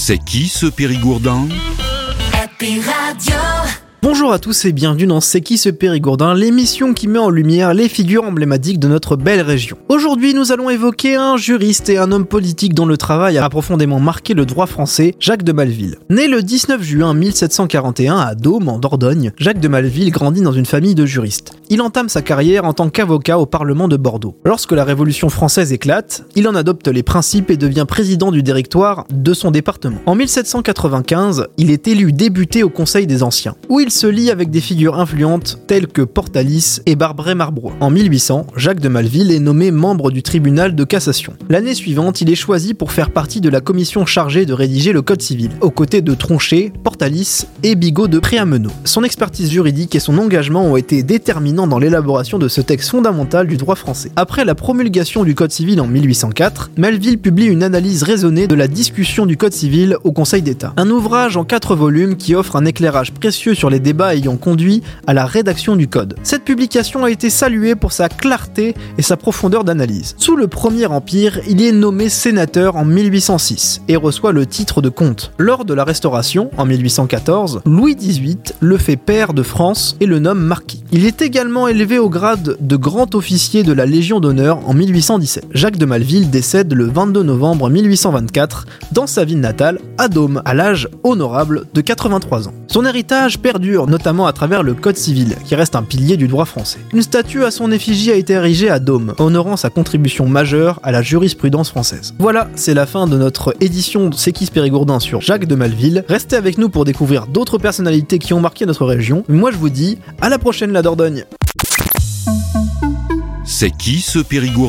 C'est qui ce Périgourdin ? Happy Radio. Bonjour à tous et bienvenue dans C'est qui ce Périgourdin, l'émission qui met en lumière les figures emblématiques de notre belle région. Aujourd'hui, nous allons évoquer un juriste et un homme politique dont le travail a profondément marqué le droit français, Jacques de Maleville. Né le 19 juin 1741 à Dôme, en Dordogne, Jacques de Maleville grandit dans une famille de juristes. Il entame sa carrière en tant qu'avocat au Parlement de Bordeaux. Lorsque la Révolution française éclate, il en adopte les principes et devient président du directoire de son département. En 1795, il est élu député au Conseil des Anciens, où il se lie avec des figures influentes telles que Portalis et Barbret-Marbroi. En 1800, Jacques de Maleville est nommé membre du tribunal de cassation. L'année suivante, il est choisi pour faire partie de la commission chargée de rédiger le code civil, aux côtés de Tronchet, Portalis et Bigot de Préamenot. Son expertise juridique et son engagement ont été déterminants dans l'élaboration de ce texte fondamental du droit français. Après la promulgation du code civil en 1804, Maleville publie une analyse raisonnée de la discussion du code civil au Conseil d'État. Un ouvrage en 4 volumes qui offre un éclairage précieux sur les débats ayant conduit à la rédaction du code. Cette publication a été saluée pour sa clarté et sa profondeur d'analyse. Sous le Premier Empire, il est nommé sénateur en 1806 et reçoit le titre de comte. Lors de la Restauration, en 1814, Louis XVIII le fait pair de France et le nomme marquis. Il est également élevé au grade de grand officier de la Légion d'honneur en 1817. Jacques de Maleville décède le 22 novembre 1824 dans sa ville natale, à Dôme, à l'âge honorable de 83 ans. Son héritage perdure notamment à travers le Code civil, qui reste un pilier du droit français. Une statue à son effigie a été érigée à Dôme, honorant sa contribution majeure à la jurisprudence française. Voilà, c'est la fin de notre édition de C'est qui ce Périgourdin sur Jacques de Maleville. Restez avec nous pour découvrir d'autres personnalités qui ont marqué notre région. Moi je vous dis, à la prochaine la Dordogne. C'est qui ce Périgourdin ?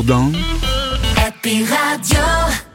Happy Radio.